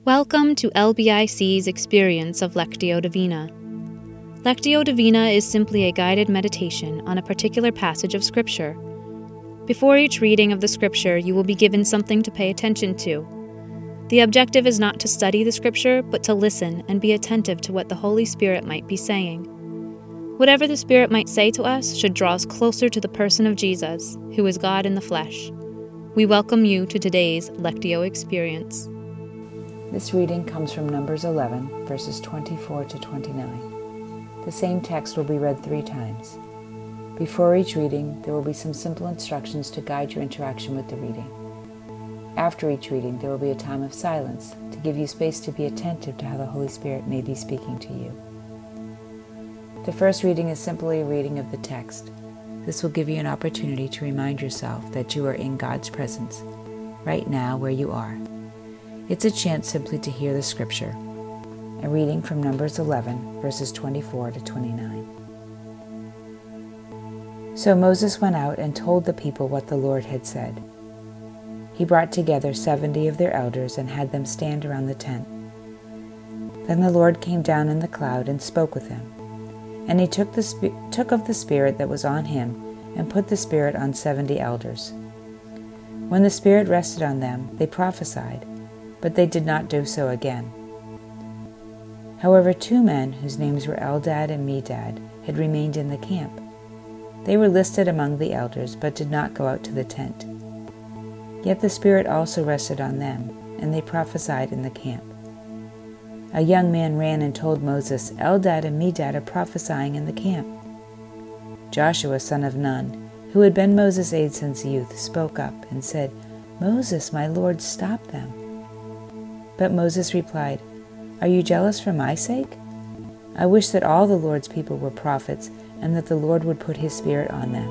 Welcome to LBIC's experience of Lectio Divina. Lectio Divina is simply a guided meditation on a particular passage of Scripture. Before each reading of the Scripture, you will be given something to pay attention to. The objective is not to study the Scripture, but to listen and be attentive to what the Holy Spirit might be saying. Whatever the Spirit might say to us should draw us closer to the person of Jesus, who is God in the flesh. We welcome you to today's Lectio experience. This reading comes from Numbers 11, verses 24 to 29. The same text will be read 3 times. Before each reading, there will be some simple instructions to guide your interaction with the reading. After each reading, there will be a time of silence to give you space to be attentive to how the Holy Spirit may be speaking to you. The first reading is simply a reading of the text. This will give you an opportunity to remind yourself that you are in God's presence, right now where you are. It's a chance simply to hear the Scripture. A reading from Numbers 11, verses 24 to 29. So Moses went out and told the people what the Lord had said. He brought together 70 of their elders and had them stand around the tent. Then the Lord came down in the cloud and spoke with him. And he took of the Spirit that was on him and put the Spirit on 70 elders. When the Spirit rested on them, they prophesied, but they did not do so again. However, 2 men whose names were Eldad and Medad had remained in the camp. They were listed among the elders, but did not go out to the tent. Yet the Spirit also rested on them, and they prophesied in the camp. A young man ran and told Moses, Eldad and Medad are prophesying in the camp. Joshua, son of Nun, who had been Moses' aide since youth, spoke up and said, Moses, my Lord, stop them. But Moses replied, Are you jealous for my sake? I wish that all the Lord's people were prophets, and that the Lord would put his Spirit on them.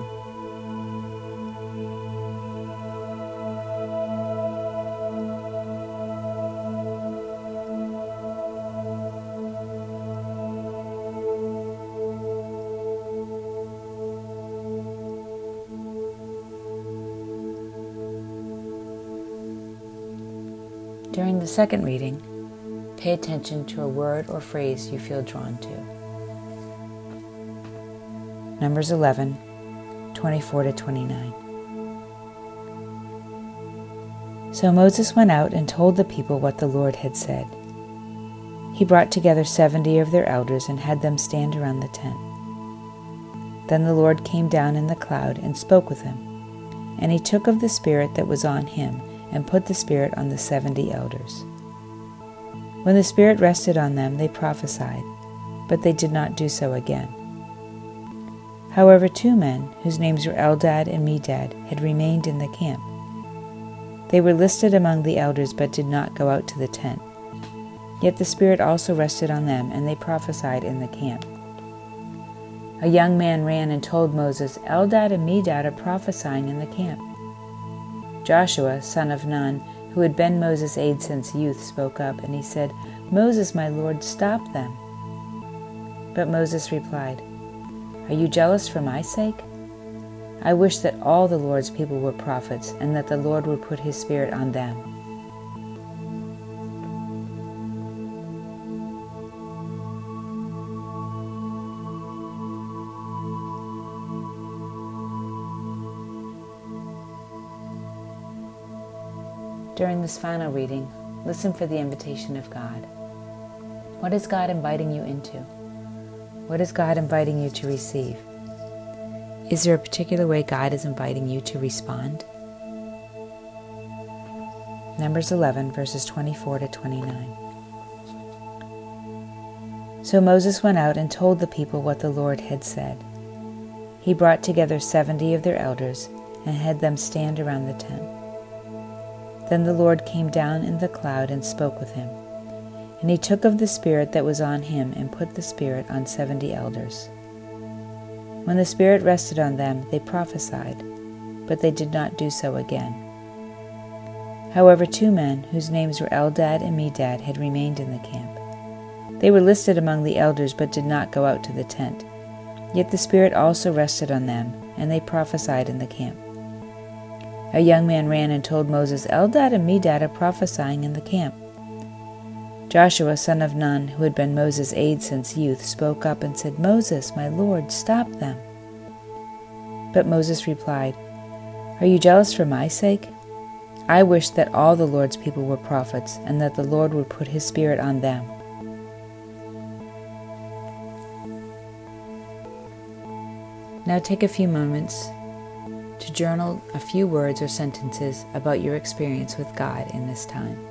During the second reading, pay attention to a word or phrase you feel drawn to. Numbers 11, 24 to 29. So Moses went out and told the people what the Lord had said. He brought together 70 of their elders and had them stand around the tent. Then the Lord came down in the cloud and spoke with him, and he took of the Spirit that was on him and put the Spirit on the 70 elders. When the Spirit rested on them, they prophesied, but they did not do so again. However, 2 men, whose names were Eldad and Medad, had remained in the camp. They were listed among the elders, but did not go out to the tent. Yet the Spirit also rested on them, and they prophesied in the camp. A young man ran and told Moses, Eldad and Medad are prophesying in the camp. Joshua, son of Nun, who had been Moses' aide since youth, spoke up, and he said, Moses, my Lord, stop them. But Moses replied, Are you jealous for my sake? I wish that all the Lord's people were prophets, and that the Lord would put his Spirit on them. During this final reading, listen for the invitation of God. What is God inviting you into? What is God inviting you to receive? Is there a particular way God is inviting you to respond? Numbers 11, verses 24 to 29. So Moses went out and told the people what the Lord had said. He brought together 70 of their elders and had them stand around the tent. Then the Lord came down in the cloud and spoke with him. And he took of the Spirit that was on him and put the Spirit on 70 elders. When the Spirit rested on them, they prophesied, but they did not do so again. However, 2 men, whose names were Eldad and Medad, had remained in the camp. They were listed among the elders, but did not go out to the tent. Yet the Spirit also rested on them, and they prophesied in the camp. A young man ran and told Moses, Eldad and Medad are prophesying in the camp. Joshua, son of Nun, who had been Moses' aide since youth, spoke up and said, "Moses, my lord, stop them." But Moses replied, "Are you jealous for my sake? I wish that all the Lord's people were prophets, and that the Lord would put his Spirit on them." Now take a few moments to journal a few words or sentences about your experience with God in this time.